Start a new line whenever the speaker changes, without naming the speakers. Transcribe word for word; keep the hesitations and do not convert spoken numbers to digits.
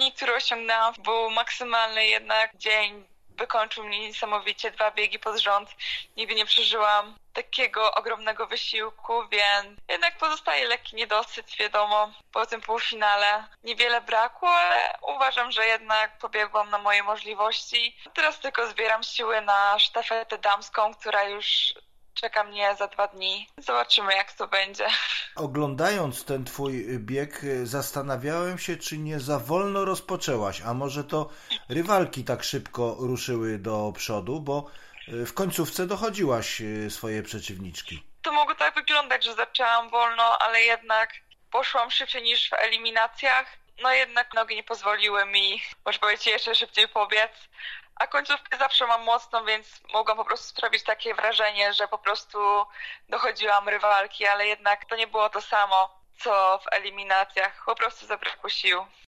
wynik, który osiągnęłam, był maksymalny, jednak dzień wykończył mnie niesamowicie. Dwa biegi pod rząd. Nigdy nie przeżyłam takiego ogromnego wysiłku, więc jednak pozostaje lekki niedosyt, wiadomo. Po tym półfinale niewiele brakło, ale uważam, że jednak pobiegłam na moje możliwości. Teraz tylko zbieram siły na sztafetę damską, która już czeka mnie za dwa dni. Zobaczymy, jak to będzie.
Oglądając ten twój bieg, zastanawiałem się, czy nie za wolno rozpoczęłaś, a może to rywalki tak szybko ruszyły do przodu, bo w końcówce dochodziłaś swojej przeciwniczki.
To mogło tak wyglądać, że zaczęłam wolno, ale jednak poszłam szybciej niż w eliminacjach. No jednak nogi nie pozwoliły mi, można powiedzieć, jeszcze szybciej pobiec. A końcówkę zawsze mam mocną, więc mogłam po prostu sprawić takie wrażenie, że po prostu dochodziłam rywalki, ale jednak to nie było to samo, co w eliminacjach. Po prostu zabrakło sił.